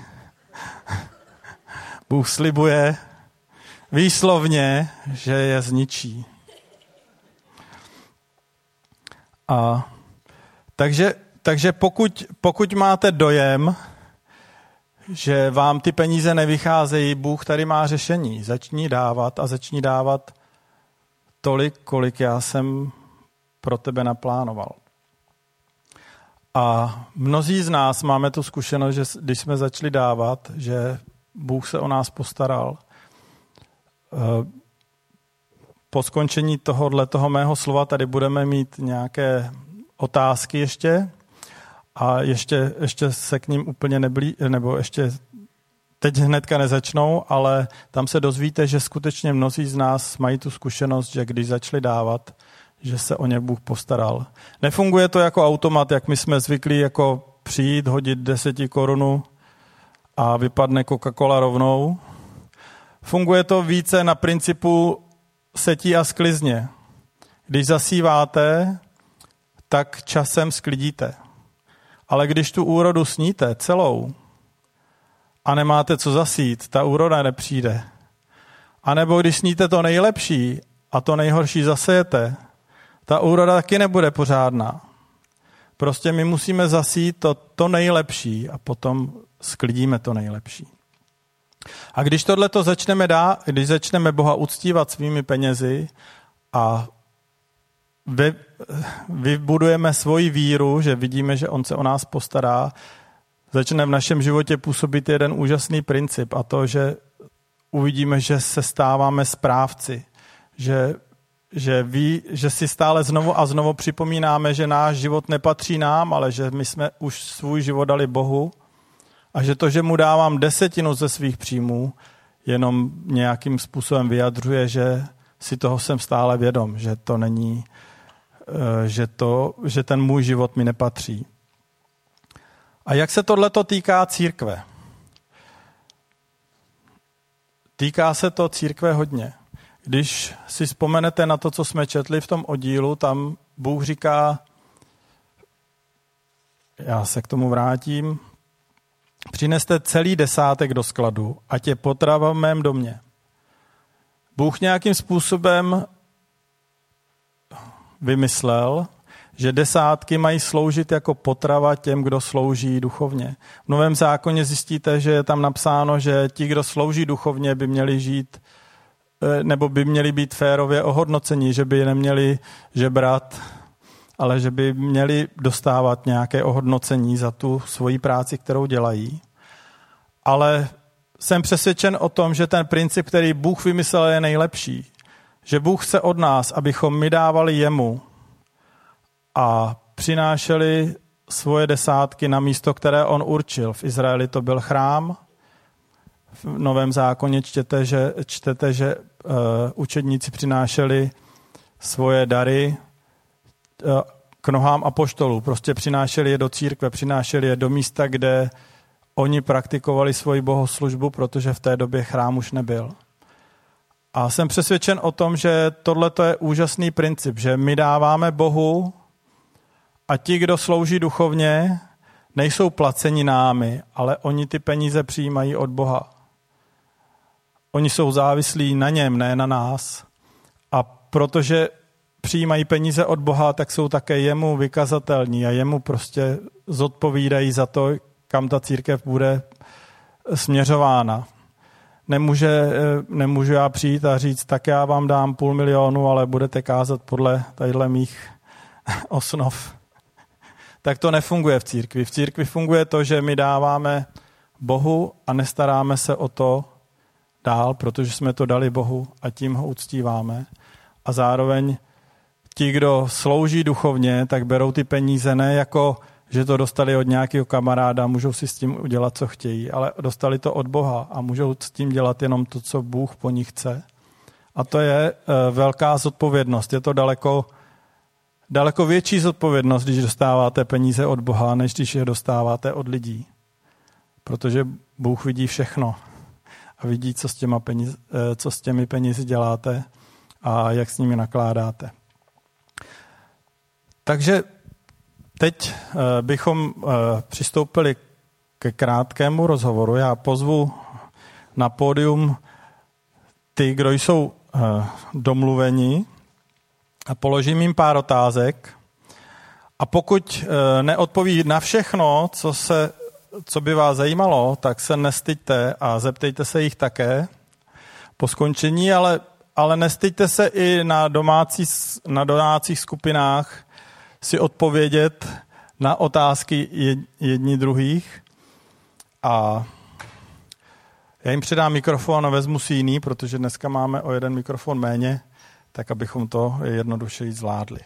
Bůh slibuje výslovně, že je zničí. A takže, takže pokud, pokud máte dojem, že vám ty peníze nevycházejí, Bůh tady má řešení. Začni dávat a začni dávat tolik, kolik já jsem pro tebe naplánoval. A mnozí z nás máme tu zkušenost, že když jsme začali dávat, že Bůh se o nás postaral. Po skončení tohohle toho mého slova tady budeme mít nějaké otázky ještě a ještě, ještě se k ním úplně neblí, nebo ještě teď hnedka nezačnou, ale tam se dozvíte, že skutečně mnozí z nás mají tu zkušenost, že když začali dávat, že se o ně Bůh postaral. Nefunguje to jako automat, jak my jsme zvyklí jako přijít, hodit deseti korunu a vypadne Coca-Cola rovnou. Funguje to více na principu setí a sklizně. Když zasíváte, tak časem sklidíte. Ale když tu úrodu sníte celou a nemáte co zasít, ta úroda nepřijde. A nebo když sníte to nejlepší a to nejhorší zasejete, ta úroda taky nebude pořádná. Prostě my musíme zasít to, to nejlepší a potom sklidíme to nejlepší. A když tohleto začneme dát, když začneme Boha uctívat svými penězi a vy, vybudujeme svoji víru, že vidíme, že on se o nás postará, začne v našem životě působit jeden úžasný princip a to, že uvidíme, že se stáváme správci, že, že, ví, že si stále znovu a znovu připomínáme, že náš život nepatří nám, ale že my jsme už svůj život dali Bohu a že to, že mu dávám desetinu ze svých příjmů, jenom nějakým způsobem vyjadřuje, že si toho jsem stále vědom, že to není, že, to, že ten můj život mi nepatří. A jak se tohleto týká církve? Týká se to církve hodně. Když si vzpomenete na to, co jsme četli v tom oddílu, tam Bůh říká, já se k tomu vrátím, přineste celý desátek do skladu, ať je potrava v mém domě. Bůh nějakým způsobem vymyslel, že desátky mají sloužit jako potrava těm, kdo slouží duchovně. V Novém zákoně zjistíte, že je tam napsáno, že ti, kdo slouží duchovně, by měli žít, nebo by měli být férově ohodnoceni, že by neměli žebrat, ale že by měli dostávat nějaké ohodnocení za tu svoji práci, kterou dělají. Ale jsem přesvědčen o tom, že ten princip, který Bůh vymyslel, je nejlepší. Že Bůh chce od nás, abychom my dávali jemu a přinášeli svoje desátky na místo, které on určil. V Izraeli to byl chrám. V Novém zákoně čtete, že, čtete, že uh, učedníci přinášeli svoje dary uh, k nohám apoštolů. Prostě přinášeli je do církve, přinášeli je do místa, kde oni praktikovali svoji bohoslužbu, protože v té době chrám už nebyl. A jsem přesvědčen o tom, že tohle je úžasný princip, že my dáváme Bohu a ti, kdo slouží duchovně, nejsou placeni námi, ale oni ty peníze přijímají od Boha. Oni jsou závislí na něm, ne na nás. A protože přijímají peníze od Boha, tak jsou také jemu vykazatelní a jemu prostě zodpovídají za to, kam ta církev bude směřována. Nemůže, nemůžu já přijít a říct, tak já vám dám půl milionu, ale budete kázat podle tadyhle mých osnov. Tak to nefunguje v církvi. V církvi funguje to, že my dáváme Bohu a nestaráme se o to dál, protože jsme to dali Bohu a tím ho uctíváme. A zároveň ti, kdo slouží duchovně, tak berou ty peníze ne jako že to dostali od nějakého kamaráda, můžou si s tím udělat, co chtějí, ale dostali to od Boha a můžou s tím dělat jenom to, co Bůh po nich chce. A to je velká zodpovědnost. Je to daleko, daleko větší zodpovědnost, když dostáváte peníze od Boha, než když je dostáváte od lidí. Protože Bůh vidí všechno a vidí, co s, těma peníz, co s těmi penězi děláte a jak s nimi nakládáte. Takže teď bychom přistoupili ke krátkému rozhovoru. Já pozvu na pódium ty, kdo jsou domluveni, a položím jim pár otázek. A pokud neodpoví na všechno, co, se, co by vás zajímalo, tak se nestyďte a zeptejte se jich také po skončení, ale, ale nestyďte se i na, domácí, na domácích skupinách si odpovědět na otázky jedni druhých. A já jim předám mikrofon a vezmu si jiný, protože dneska máme o jeden mikrofon méně, tak abychom to jednodušeji zvládli.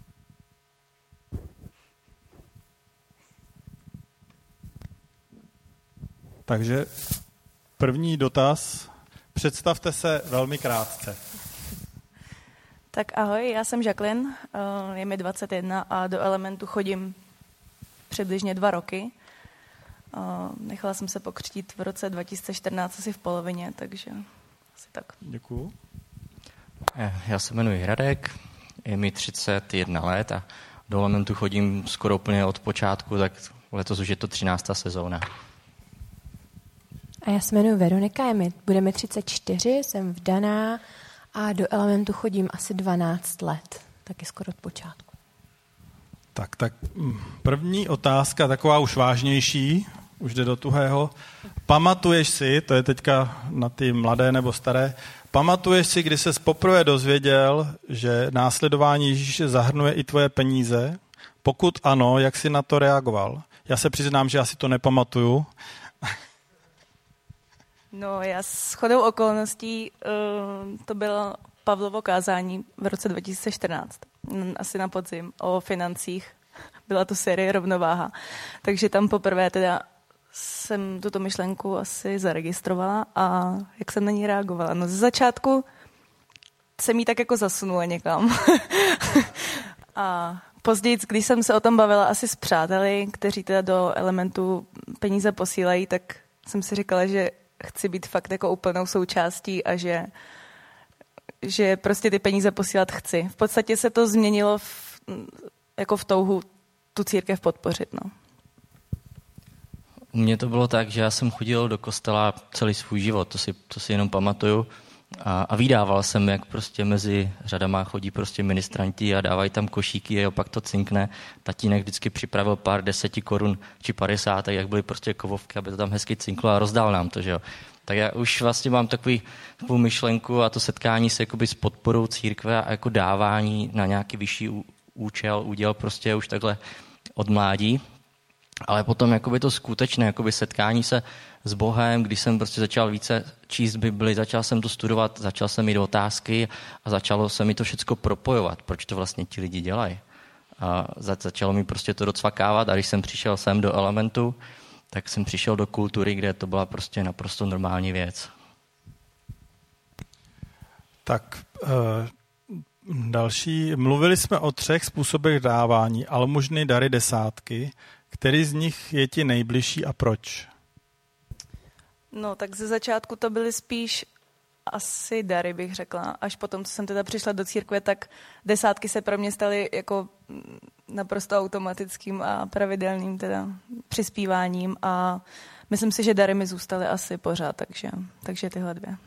Takže první dotaz. Představte se velmi krátce. Tak ahoj, já jsem Jacqueline, je mi dvacet jedna a do Elementu chodím přibližně dva roky. Nechala jsem se pokřtít v roce dva tisíce čtrnáct asi v polovině, takže asi tak. Děkuju. Já se jmenuji Radek, je mi třicet jedna let a do Elementu chodím skoro úplně od počátku, tak letos už je to třináctá sezóna. A já se jmenuji Veronika, je mi, bude mi třicet čtyři, jsem vdaná a do Elementu chodím asi dvanáct let, taky skoro od počátku. Tak, tak první otázka, taková už vážnější, už jde do tuhého. Pamatuješ si, to je teďka na ty mladé nebo staré, pamatuješ si, kdy ses poprvé dozvěděl, že následování Ježíše zahrnuje i tvoje peníze? Pokud ano, jak jsi na to reagoval? Já se přiznám, že já si to nepamatuju. No, já s shodou okolností, to bylo Pavlovo kázání v roce dva tisíce čtrnáct, asi na podzim, o financích. Byla to série Rovnováha. Takže tam poprvé teda jsem tuto myšlenku asi zaregistrovala a jak jsem na ní reagovala. No ze začátku jsem jí tak jako zasunula někam. A později, když jsem se o tom bavila asi s přáteli, kteří teda do Elementu peníze posílají, tak jsem si říkala, že chci být fakt jako úplnou součástí a že, že prostě ty peníze posílat chci. V podstatě se to změnilo v, jako v touhu tu církev podpořit. No. U mě to bylo tak, že já jsem chodil do kostela celý svůj život, to si, to si jenom pamatuju. A, a vydával jsem, jak prostě mezi řadama chodí prostě ministranti a dávají tam košíky a opak to cinkne. Tatínek vždycky připravil pár deseti korun či padesát, jak byly prostě kovovky, aby to tam hezky cinklo a rozdál nám to, že jo. Tak já už vlastně mám takový, takovou myšlenku a to setkání se jakoby s podporou církve a jako dávání na nějaký vyšší účel, úděl prostě už takhle od mládí. Ale potom jakoby to skutečné jakoby setkání se s Bohem, když jsem prostě začal více číst Bibli, začal jsem to studovat, začal jsem mít otázky a začalo se mi to všechno propojovat, proč to vlastně ti lidi dělají. A začalo mi prostě to docvakávat a když jsem přišel sem do Elementu, tak jsem přišel do kultury, kde to byla prostě naprosto normální věc. Tak e, další. Mluvili jsme o třech způsobech dávání, almužny, dary, desátky. Který z nich je ti nejbližší a proč? No, tak ze začátku to byly spíš asi dary, bych řekla. Až potom, co jsem teda přišla do církve, tak desátky se pro mě staly jako naprosto automatickým a pravidelným teda přispíváním a myslím si, že dary mi zůstaly asi pořád, takže, takže tyhle dvě.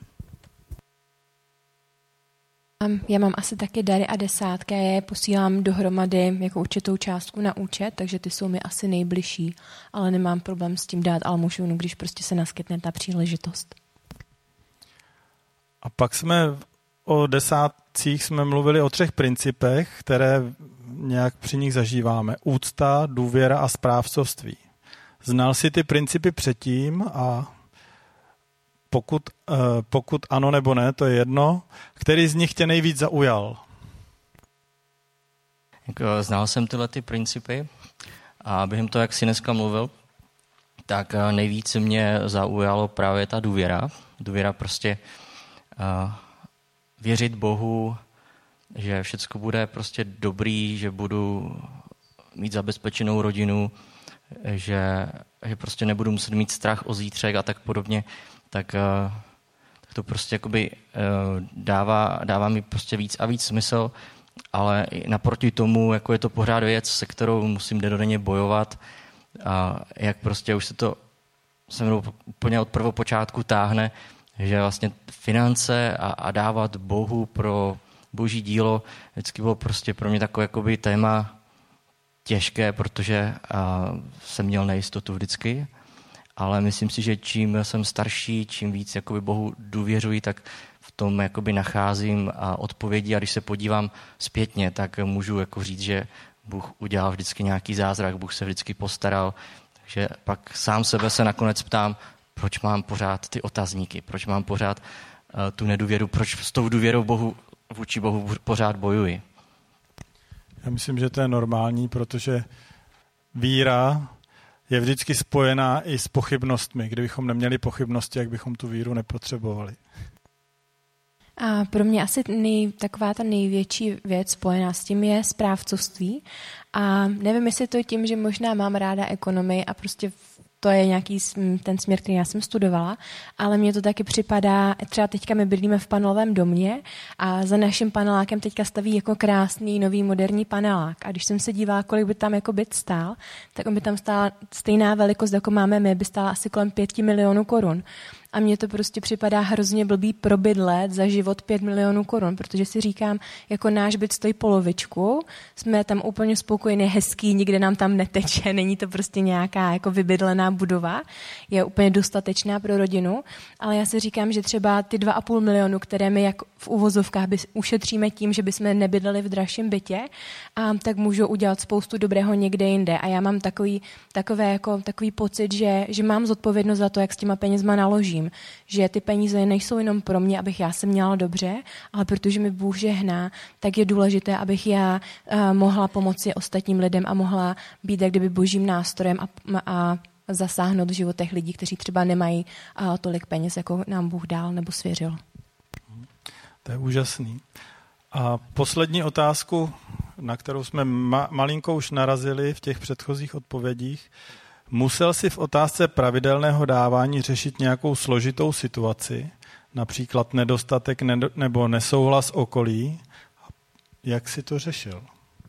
Já mám asi taky dary a desátky a já je posílám dohromady jako určitou částku na účet, takže ty jsou mi asi nejbližší, ale nemám problém s tím dát almužnu, když prostě se naskytne ta příležitost. A pak jsme o desátcích jsme mluvili o třech principech, které nějak při nich zažíváme. Úcta, důvěra a správcovství. Znal jsi ty principy předtím a pokud, pokud ano nebo ne, to je jedno. Který z nich tě nejvíc zaujal? Jako, znal jsem tyhle ty principy A během toho, jak si dneska mluvil, tak nejvíc mě zaujalo právě ta důvěra. Důvěra prostě uh, věřit Bohu, že všechno bude prostě dobrý, že budu mít zabezpečenou rodinu, že, že prostě nebudu muset mít strach o zítřek a tak podobně, tak, uh, tak to prostě jakoby uh, dává, dává mi prostě víc a víc smysl, ale naproti tomu, jako je to pořád věc, se kterou musím dennodenně bojovat, a jak prostě už se to se mnou úplně od prvopočátku táhne, že vlastně finance a, a dávat Bohu pro boží dílo vždycky bylo prostě pro mě takové jakoby téma těžké, protože a, jsem měl nejistotu vždycky, ale myslím si, že čím jsem starší, čím víc jakoby Bohu důvěřuji, tak v tom jakoby nacházím a odpovědi, a když se podívám zpětně, tak můžu jako říct, že Bůh udělal vždycky nějaký zázrak, Bůh se vždycky postaral, takže pak sám sebe se nakonec ptám, proč mám pořád ty otazníky, proč mám pořád uh, tu nedůvěru, proč s tou důvěrou Bohu, vůči Bohu pořád bojuji. Já myslím, že to je normální, protože víra je vždycky spojená i s pochybnostmi. Kdybychom neměli pochybnosti, jak bychom tu víru nepotřebovali. A pro mě asi nej, taková ta největší věc spojená s tím je správcovství. A nevím, jestli to je tím, že možná mám ráda ekonomii a prostě to je nějaký ten směr, který já jsem studovala, ale mně to taky připadá, třeba teďka my bydlíme v panelovém domě a za naším panelákem teďka staví jako krásný nový moderní panelák. A když jsem se dívala, kolik by tam jako byt stál, tak on by tam stála stejná velikost, jako máme my, by stála asi kolem pěti milionů korun. A mně to prostě připadá hrozně blbý pro bydlet za život pět milionů korun, protože si říkám, jako náš byt stojí polovičku, jsme tam úplně spokojení, hezký, nikde nám tam neteče, není to prostě nějaká jako vybydlená budova, je úplně dostatečná pro rodinu, ale já si říkám, že třeba ty dva a půl milionu, které my jak v uvozovkách by ušetříme tím, že bychom nebydleli v dražším bytě, a tak můžou udělat spoustu dobrého někde jinde. A já mám takový, takové, jako, takový pocit, že, že mám zodpovědnost za to, jak s těma penězma naložím. Že ty peníze nejsou jenom pro mě, abych já se měla dobře, ale protože mi Bůh žehná, tak je důležité, abych já uh, mohla pomoci ostatním lidem a mohla být jak kdyby božím nástrojem a, a zasáhnout v životech lidí, kteří třeba nemají uh, tolik peněz, jako nám Bůh dal nebo svěřil. To je úžasný. A poslední otázku, na kterou jsme ma- malinko už narazili v těch předchozích odpovědích. Musel si v otázce pravidelného dávání řešit nějakou složitou situaci, například nedostatek ne- nebo nesouhlas okolí? Jak si to řešil?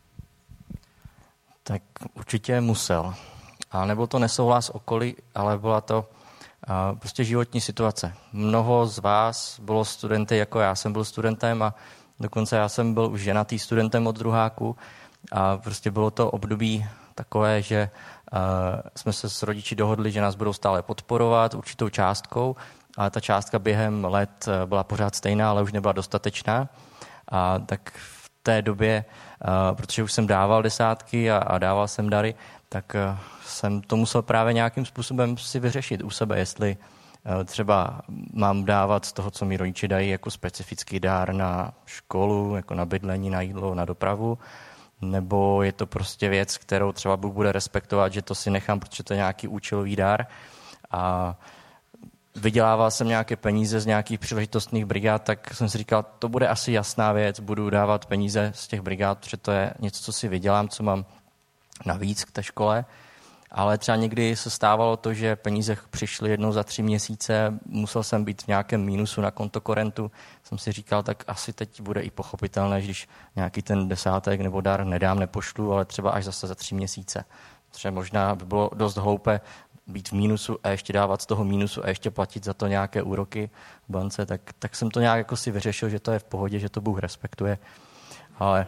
Tak určitě musel. A nebyl to nesouhlas okolí, ale byla to uh, prostě životní situace. Mnoho z vás bylo studenty, jako já jsem byl studentem, a dokonce já jsem byl už ženatý studentem od druháku, a prostě bylo to období takové, že uh, jsme se s rodiči dohodli, že nás budou stále podporovat určitou částkou, ale ta částka během let byla pořád stejná, ale už nebyla dostatečná. A tak v té době, uh, protože už jsem dával desátky a, a dával jsem dary, tak uh, jsem to musel právě nějakým způsobem si vyřešit u sebe, jestli uh, třeba mám dávat z toho, co mi rodiče dají, jako specifický dár na školu, jako na bydlení, na jídlo, na dopravu, nebo je to prostě věc, kterou třeba Bůh bude respektovat, že to si nechám, protože to je nějaký účelový dar. A vydělával jsem nějaké peníze z nějakých příležitostných brigád, tak jsem si říkal, to bude asi jasná věc, budu dávat peníze z těch brigád, protože to je něco, co si vydělám, co mám navíc k té škole. Ale třeba někdy se stávalo to, že peníze přišly jednou za tři měsíce, musel jsem být v nějakém mínusu na kontokorentu. Jsem si říkal, tak asi teď bude i pochopitelné, že když nějaký ten desátek nebo dar nedám, nepošlu, ale třeba až zase za tři měsíce. Třeba možná by bylo dost hloupé být v mínusu a ještě dávat z toho mínusu a ještě platit za to nějaké úroky v bance, tak, tak jsem to nějak jako si vyřešil, že to je v pohodě, že to Bůh respektuje. Ale...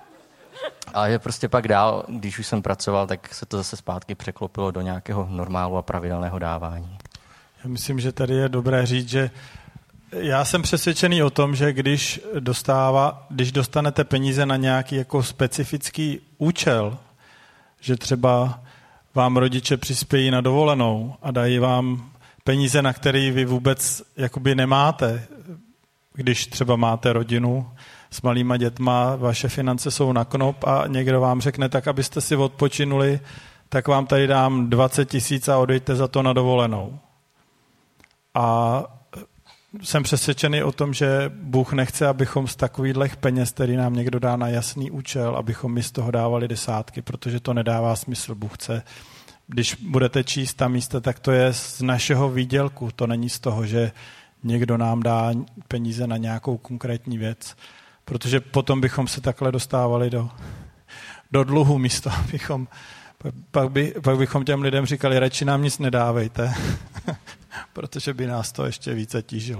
Ale že prostě pak dál, když už jsem pracoval, tak se to zase zpátky překlopilo do nějakého normálu a pravidelného dávání. Já myslím, že tady je dobré říct, že já jsem přesvědčený o tom, že když, dostává, když dostanete peníze na nějaký jako specifický účel, že třeba vám rodiče přispějí na dovolenou a dají vám peníze, na které vy vůbec jakoby nemáte, když třeba máte rodinu s malýma dětma, vaše finance jsou na knop a někdo vám řekne tak, abyste si odpočinuli, tak vám tady dám dvacet tisíc a odejďte za to na dovolenou. A jsem přesvědčený o tom, že Bůh nechce, abychom z takových peněz, který nám někdo dá na jasný účel, abychom my z toho dávali desátky, protože to nedává smysl. Bůh chce, když budete číst ta místa, tak to je z našeho výdělku. To není z toho, že někdo nám dá peníze na nějakou konkrétní věc, protože potom bychom se takhle dostávali do, do dluhu místo, abychom, pak, by, pak bychom těm lidem říkali, radši nám nic nedávejte, protože by nás to ještě více tížilo.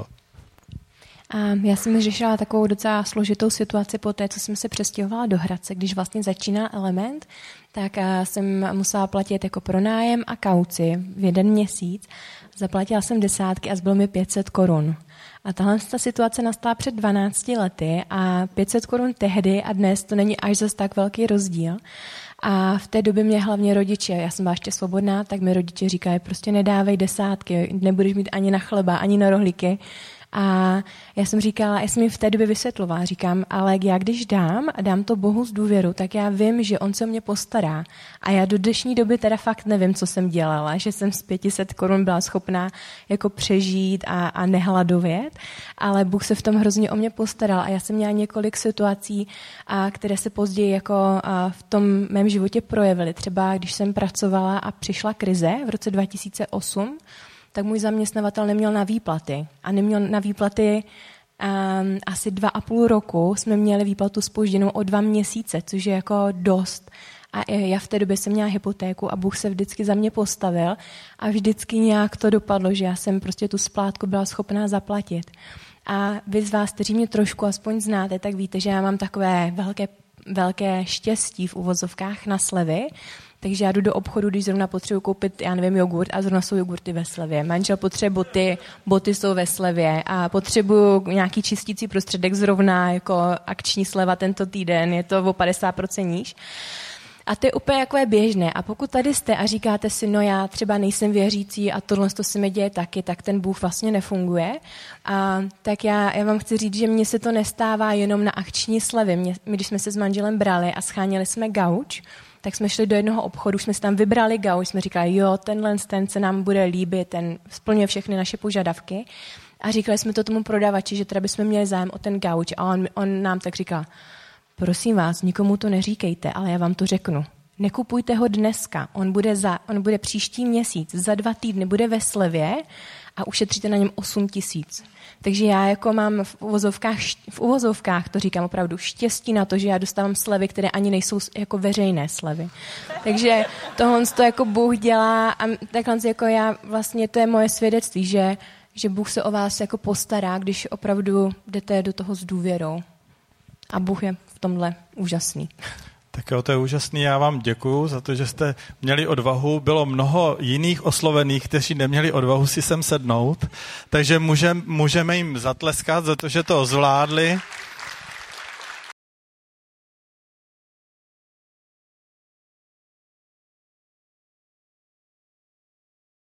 A já jsem řešila takovou docela složitou situaci po té, co jsem se přestěhovala do Hradce. Když vlastně začíná Element, tak jsem musela platit jako pronájem a kauci v jeden měsíc. Zaplatila jsem desátky a zbylo mi pět set korun. A tahle ta situace nastala před dvanácti lety a pět set korun tehdy a dnes to není až zas tak velký rozdíl. A v té době mě hlavně rodiče, já jsem byla ještě svobodná, tak mi rodiče říkají, prostě nedávej desátky, nebudeš mít ani na chleba, ani na rohlíky. A já jsem říkala, já jsem jim v té době vysvětlovala, říkám, ale já když dám a dám to Bohu z důvěru, tak já vím, že on se o mě postará. A já do dnešní doby teda fakt nevím, co jsem dělala, že jsem z pěti set korun byla schopná jako přežít a, a nehladovět, ale Bůh se v tom hrozně o mě postaral a já jsem měla několik situací, a, které se později jako a, v tom mém životě projevily. Třeba když jsem pracovala a přišla krize v roce dva tisíce osm, tak můj zaměstnavatel neměl na výplaty. A neměl na výplaty um, asi dva a půl roku. Jsme měli výplatu zpožděnou o dva měsíce, což je jako dost. A já v té době jsem měla hypotéku a Bůh se vždycky za mě postavil a vždycky nějak to dopadlo, že já jsem prostě tu splátku byla schopná zaplatit. A vy z vás, kteří mě trošku aspoň znáte, tak víte, že já mám takové velké, velké štěstí v uvozovkách na slevy. Takže já jdu do obchodu, když zrovna potřebuji koupit, já nevím, jogurt a zrovna jsou jogurty ve slevě. Manžel potřebuje boty, boty jsou ve slevě a potřebuji nějaký čistící prostředek zrovna jako akční sleva tento týden, je to o padesát procent níž. A to je úplně jako je běžné. A pokud tady jste a říkáte si, no já třeba nejsem věřící a tohle to se mi děje taky, tak ten Bůh vlastně nefunguje. A tak já, já vám chci říct, že mně se to nestává jenom na akční slevy. Mě, my, když jsme se s manželem brali a scháněli jsme gauč, tak jsme šli do jednoho obchodu, už jsme si tam vybrali gauč, jsme říkali, jo, tenhle ten se nám bude líbit, ten splňuje všechny naše požadavky. A říkali jsme to tomu prodavači, že teda bychom měli zájem o ten gauč. A on, on nám tak říká, prosím vás, nikomu to neříkejte, ale já vám to řeknu. Nekupujte ho dneska, on bude, za, on bude příští měsíc, za dva týdny bude ve slevě a ušetříte na něm osm tisíc. Takže já jako mám v uvozovkách, v uvozovkách, to říkám opravdu, štěstí na to, že já dostávám slevy, které ani nejsou jako veřejné slevy. Takže tohle to jako Bůh dělá a takhle jako já, vlastně to je moje svědectví, že, že Bůh se o vás jako postará, když opravdu jdete do toho s důvěrou. A Bůh je v tomhle úžasný. Tak jo, to je úžasný. Já vám děkuju za to, že jste měli odvahu. Bylo mnoho jiných oslovených, kteří neměli odvahu si sem sednout, takže můžem, můžeme jim zatleskat za to, že to zvládli.